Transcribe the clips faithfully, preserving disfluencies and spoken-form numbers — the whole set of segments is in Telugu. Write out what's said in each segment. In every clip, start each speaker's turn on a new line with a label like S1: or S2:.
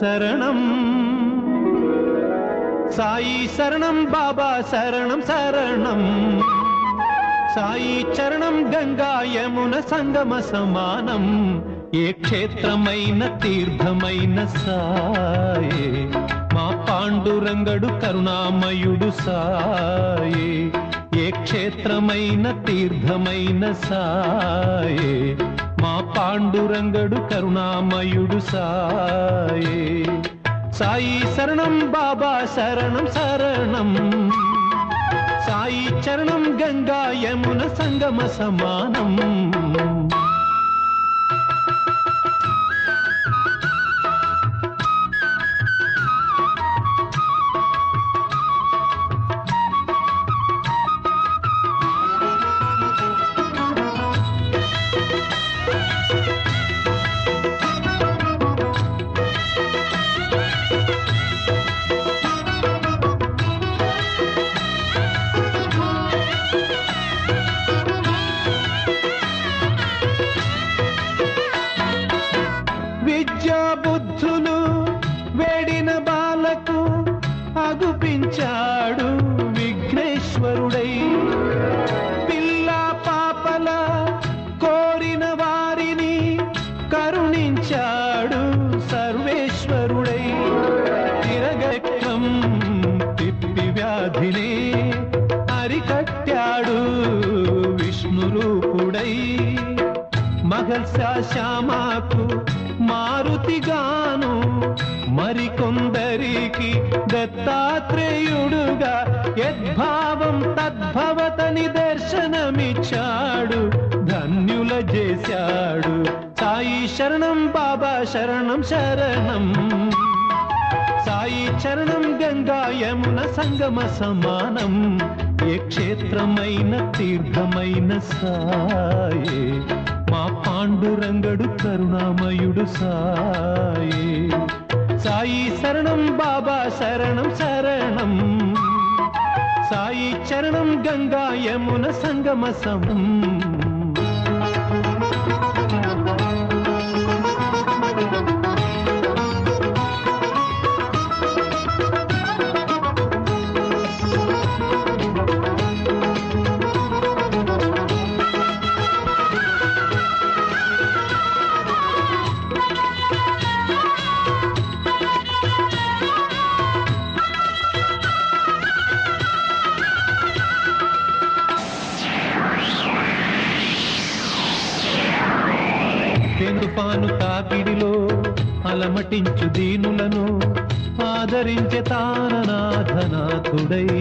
S1: శరణం సాయి శరణం బాబా శరణం శరణం సాయి చరణం గంగా యమున సంగమ సమానం ఏ క్షేత్రమైన తీర్థమైన సాయే మా పాండురంగడు కరుణామయుడు సాయే ఏ క్షేత్రమైన తీర్థమైన సాయే మా పాండురంగడు కరుణామయుడు సాయే సాయి శరణం బాబా శరణం శరణం సాయి చరణం గంగా యమున సంగమ సమానం బుద్ధులు వేడిన బాలకు అగుపించాడు విఘ్నేశ్వరుడై పిల్ల పాపల కోరిన వారిని కరుణించాడు సర్వేశ్వరుడై తిరగక్రం తిప్పి వ్యాధిని అరికట్టాడు విష్ణు రూపుడై మహర్షి శ్యామకు మారుతిగాను మరికొందరికి దత్తాత్రేయుడుగా యద్భావం తద్భవతని దర్శనమిచ్చాడు ధన్యుల చేశాడు సాయి శరణం బాబా శరణం శరణం సాయి చరణం గంగా యమున సంగమ సమానం ఏ క్షేత్రమైన తీర్థమైన సాయే మా పాండురంగడు కరుణామయుడు సాయే సాయి శరణం బాబా శరణం శరణం సాయి చరణం గంగా యమున సంగమ సమం తుఫాను తాకిడిలో అలమటించు దీనులను ఆదరించే తాననాథనాథుడై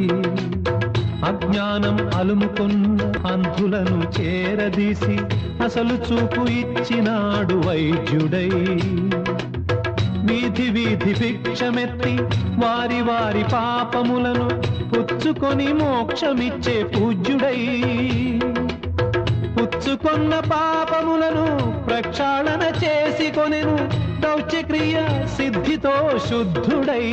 S1: అజ్ఞానం అలుముకున్న అంధులను చేరదీసి అసలు చూపు ఇచ్చినాడు వైద్యుడై వీధి వీధి భిక్షమెత్తి వారి వారి పాపములను పుచ్చుకొని మోక్షమిచ్చే పూజ్యుడై పుచ్చుకొన్న పాపములను ప్రక్షాళన చేసి కొనెను దౌత్యక్రియ సిద్ధితో శుద్ధుడై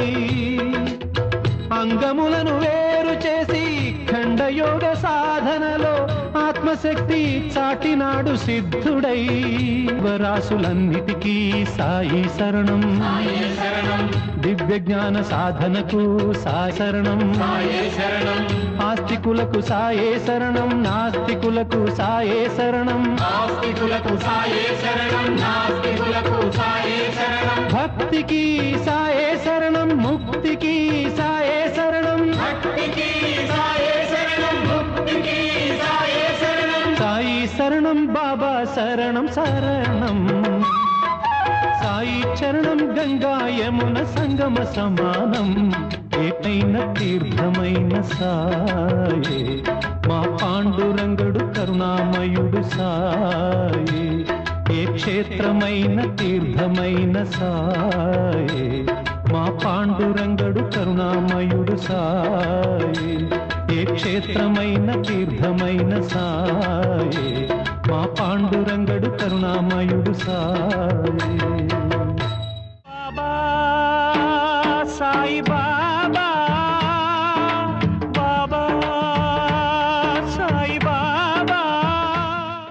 S1: అంగములను వేరు చేసి ఖండయోగ సాధనలో ఆత్మశక్తి చాటినాడు సిద్ధుడై వరాసులన్నిటికీ సాయి శరణం దివ్య జ్ఞాన సాధనకు సాయి శరణం ఆస్తికులకు సాయే శరణం నాస్తికులకు సాయే శరణం భక్తికి సాయే శరణం ముక్తికి సాయే శరణం సాయి శరణం బాబా శరణం శరణం సాయి చరణం గంగా యమున సంగమ సమానం ఏకైన తీర్థమైన సాయే మా పాండురంగడు కరుణామయుడు సాయే ఏ క్షేత్రమైన తీర్థమైన సాయే మా పాండురంగడు కరుణామయుడు సాయే ఏ క్షేత్రమైన తీర్థమైన సాయే మా పాండురంగడు కరుణామయుడు సాయే బాబా సాయి బాబా